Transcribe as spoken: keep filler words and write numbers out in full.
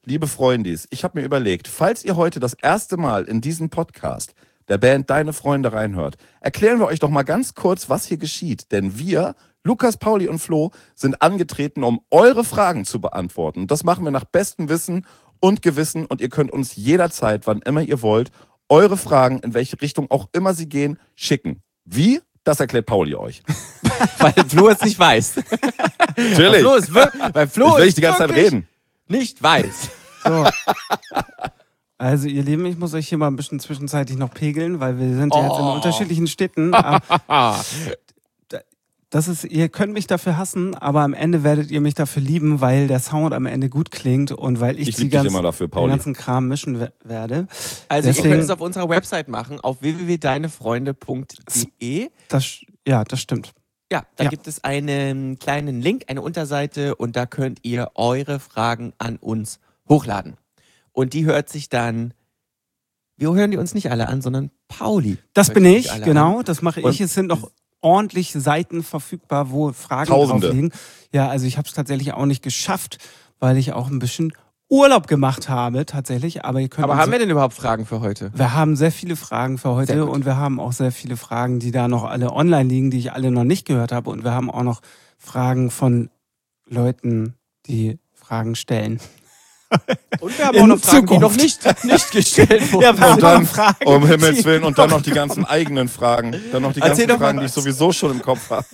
liebe Freundis, ich habe mir überlegt, falls ihr heute das erste Mal in diesen Podcast der Band Deine Freunde reinhört, erklären wir euch doch mal ganz kurz, was hier geschieht. Denn wir, Lukas, Pauli und Flo, sind angetreten, um eure Fragen zu beantworten. Das machen wir nach bestem Wissen und Gewissen und ihr könnt uns jederzeit, wann immer ihr wollt, eure Fragen, in welche Richtung auch immer sie gehen, schicken. Wie? Das erklärt Pauli euch. Weil Flo es nicht weiß. Natürlich. Weil Flo ist, wir- weil Flo Ich will es nicht die ganze Zeit wirklich reden. nicht weiß. So. Also ihr Lieben, ich muss euch hier mal ein bisschen zwischenzeitlich noch pegeln, weil wir sind ja jetzt in Oh. unterschiedlichen Städten. Aber das ist, ihr könnt mich dafür hassen, aber am Ende werdet ihr mich dafür lieben, weil der Sound am Ende gut klingt und weil ich, Ich die lieb dich ganzen, immer dafür, den Pauli. ganzen Kram mischen we- werde. Also ihr Deswegen- könnt es auf unserer Website machen, auf w w w punkt deinefreunde punkt de. Das, ja, das stimmt. Ja, da Ja. gibt es einen kleinen Link, eine Unterseite und da könnt ihr eure Fragen an uns hochladen. Und die hört sich dann, wir hören die uns nicht alle an, sondern Pauli. Das hört bin sich ich, alle genau, an. das mache Und- ich. Es sind noch ordentlich Seiten verfügbar, wo Fragen Tausende. drauf liegen. Ja, also ich habe es tatsächlich auch nicht geschafft, weil ich auch ein bisschen Urlaub gemacht habe, tatsächlich. Aber ihr könnt Aber uns- haben wir denn überhaupt Fragen für heute? Wir haben sehr viele Fragen für Sehr heute gut. und wir haben auch sehr viele Fragen, die da noch alle online liegen, die ich alle noch nicht gehört habe. Und wir haben auch noch Fragen von Leuten, die Fragen stellen. Und wir haben In auch noch Fragen, die noch Zukunft. nicht, nicht gestellt wurden. Ja, wir haben Und dann, noch Fragen, um Himmels die- Willen, und dann noch die ganzen eigenen Fragen. Dann noch die Erzähl ganzen doch mal Fragen, die ich was. sowieso schon im Kopf habe.